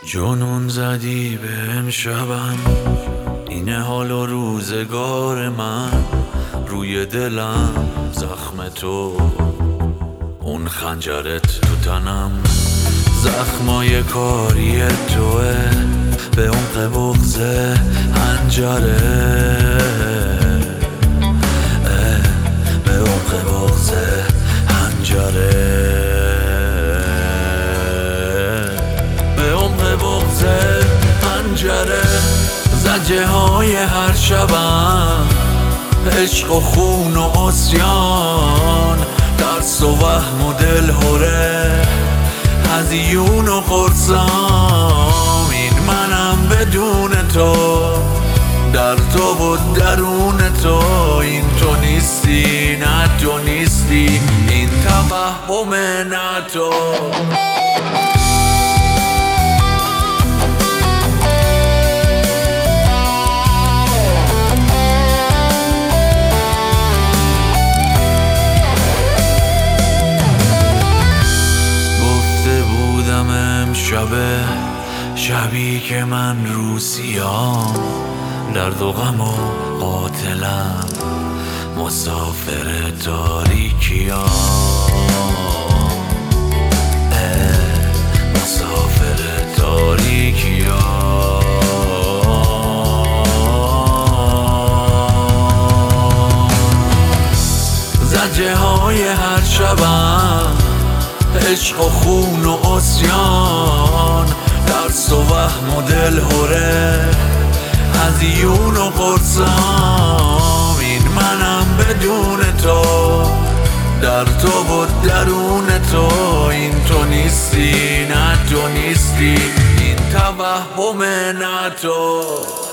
جنون زدی به امشبم، اینه حال و روزگار من. روی دلم زخم تو، اون خنجرت تو تنم. زخمای کاری توه به عمق بغض حنجره، به عمق بغض حنجره، به عمق بغض حنجره. زجه های هر شبم، عشق و خون و عصیان، ترس و وهم و دلهره، هزیون و قرصام. این منم بدون تو، در تو و درون تو. این تو نیستی، نه تو نیستی، این توهم نه تو. شبی که من روسیام، درد و غم و قاتلم، مسافر تاریکیام، مسافر تاریکیام. زجه های هر شبم، عشق و خون و عصیان، ترس و وهم و دلهره، هزیون و قرصام. این منم بدون تو، در تو و درون تو. این تو نیستی، نه تو نیستی، این توهم نه تو.